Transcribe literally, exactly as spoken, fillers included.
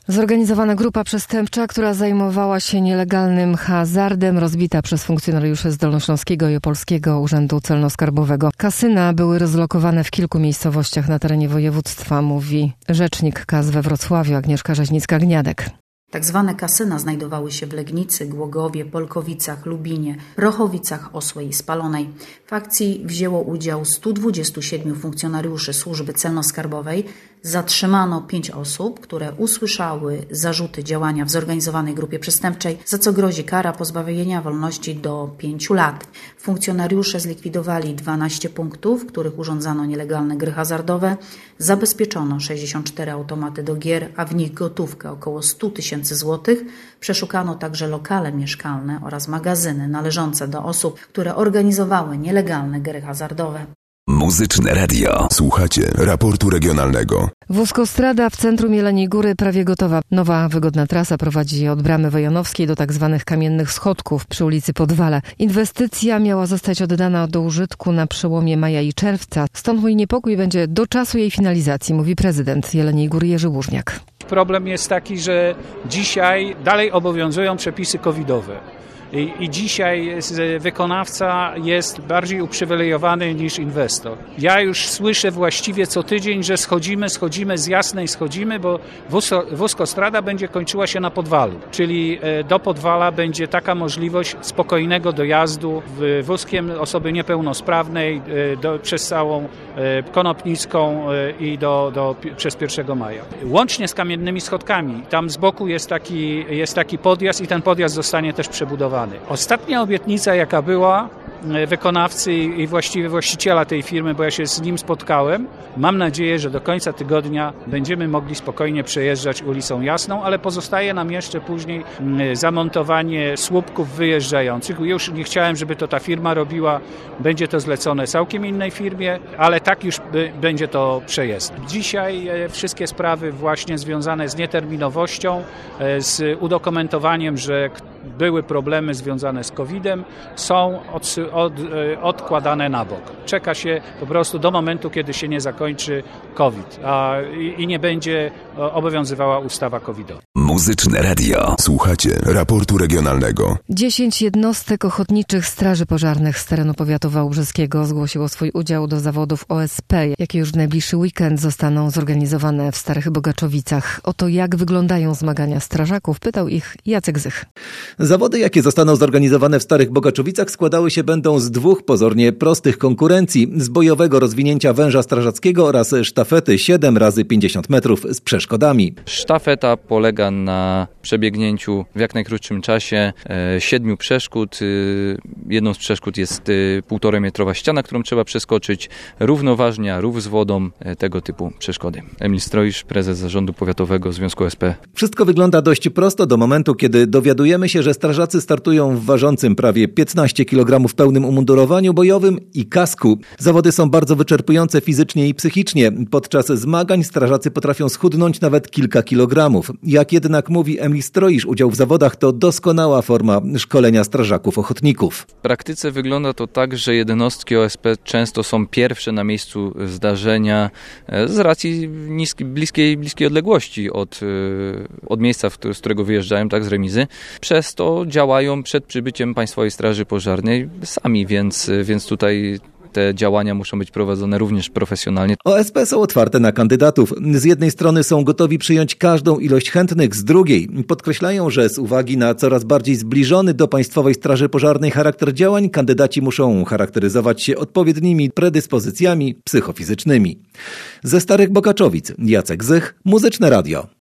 Zorganizowana grupa przestępcza, która zajmowała się nielegalnym hazardem, rozbita przez funkcjonariuszy z Dolnośląskiego i Opolskiego Urzędu Celno-Skarbowego. Kasyna były rozlokowane w kilku miejscowościach na terenie województwa, mówi rzecznik K A S we Wrocławiu Agnieszka Rzeźnicka-Gniadek. Tak zwane kasyna znajdowały się w Legnicy, Głogowie, Polkowicach, Lubinie, Rochowicach, Osłej i Spalonej. W akcji wzięło udział stu dwudziestu siedmiu funkcjonariuszy służby celno-skarbowej. Zatrzymano pięć osób, które usłyszały zarzuty działania w zorganizowanej grupie przestępczej, za co grozi kara pozbawienia wolności do pięciu lat. Funkcjonariusze zlikwidowali dwanaście punktów, w których urządzano nielegalne gry hazardowe. Zabezpieczono sześćdziesiąt cztery automaty do gier, a w nich gotówkę około stu tysięcy złotych. Przeszukano także lokale mieszkalne oraz magazyny należące do osób, które organizowały nielegalne gry hazardowe. Muzyczne Radio. Słuchacie raportu regionalnego. Wózkostrada w centrum Jeleniej Góry prawie gotowa. Nowa, wygodna trasa prowadzi od Bramy Wojanowskiej do tak zwanych kamiennych schodków przy ulicy Podwale. Inwestycja miała zostać oddana do użytku na przełomie maja i czerwca. Stąd mój niepokój będzie do czasu jej finalizacji, mówi prezydent Jeleniej Góry Jerzy Łużniak. Problem jest taki, że dzisiaj dalej obowiązują przepisy covidowe. I, I dzisiaj wykonawca jest bardziej uprzywilejowany niż inwestor. Ja już słyszę właściwie co tydzień, że schodzimy, schodzimy z Jasnej, schodzimy, bo wózkostrada będzie kończyła się na Podwalu. Czyli do Podwala będzie taka możliwość spokojnego dojazdu wózkiem osoby niepełnosprawnej do, przez całą Konopnicką i do, do, przez pierwszego maja. Łącznie z kamiennymi schodkami. Tam z boku jest taki, jest taki podjazd i ten podjazd zostanie też przebudowany. Ostatnia obietnica, jaka była wykonawcy i właściwie właściciela tej firmy, bo ja się z nim spotkałem, mam nadzieję, że do końca tygodnia będziemy mogli spokojnie przejeżdżać ulicą Jasną, ale pozostaje nam jeszcze później zamontowanie słupków wyjeżdżających. Już nie chciałem, żeby to ta firma robiła, będzie to zlecone całkiem innej firmie, ale tak już będzie to przejezdne. Dzisiaj wszystkie sprawy właśnie związane z nieterminowością, z udokumentowaniem, że były problemy związane z kowidem, są od, od, odkładane na bok. Czeka się po prostu do momentu, kiedy się nie zakończy COVID a, i, i nie będzie obowiązywała ustawa covidowa. Muzyczne Radio. Słuchacie raportu regionalnego. Dziesięć jednostek ochotniczych straży pożarnych z terenu powiatu wałbrzyskiego zgłosiło swój udział do zawodów O S P, jakie już w najbliższy weekend zostaną zorganizowane w Starych Bogaczowicach. O to, jak wyglądają zmagania strażaków, pytał ich Jacek Zych. Zawody, jakie zostaną zorganizowane w Starych Bogaczowicach, składały się będą z dwóch pozornie prostych konkurencji. Z bojowego rozwinięcia węża strażackiego oraz sztafety siedem razy pięćdziesiąt metrów z przeszkodami. Sztafeta polega na przebiegnięciu w jak najkrótszym czasie e, siedmiu przeszkód. E, jedną z przeszkód jest e, półtorej metrowa ściana, którą trzeba przeskoczyć. Równoważnia, rów z wodą, e, tego typu przeszkody. Emil Stroisz, prezes Zarządu Powiatowego Związku O S P. Wszystko wygląda dość prosto do momentu, kiedy dowiadujemy się, że strażacy startują w ważącym prawie piętnaście kilogramów pełnym umundurowaniu bojowym i kasku. Zawody są bardzo wyczerpujące fizycznie i psychicznie. Podczas zmagań strażacy potrafią schudnąć nawet kilka kilogramów. Jak jednak mówi Emil Stroisz, udział w zawodach to doskonała forma szkolenia strażaków ochotników. W praktyce wygląda to tak, że jednostki O S P często są pierwsze na miejscu zdarzenia z racji niskiej, bliskiej, bliskiej odległości od, od miejsca, z którego wyjeżdżają, tak, z remizy. Przez to działają przed przybyciem Państwowej Straży Pożarnej sami, więc, więc tutaj te działania muszą być prowadzone również profesjonalnie. O S P są otwarte na kandydatów. Z jednej strony są gotowi przyjąć każdą ilość chętnych, z drugiej podkreślają, że z uwagi na coraz bardziej zbliżony do Państwowej Straży Pożarnej charakter działań, kandydaci muszą charakteryzować się odpowiednimi predyspozycjami psychofizycznymi. Ze Starych Bogaczowic Jacek Zych, Muzyczne Radio.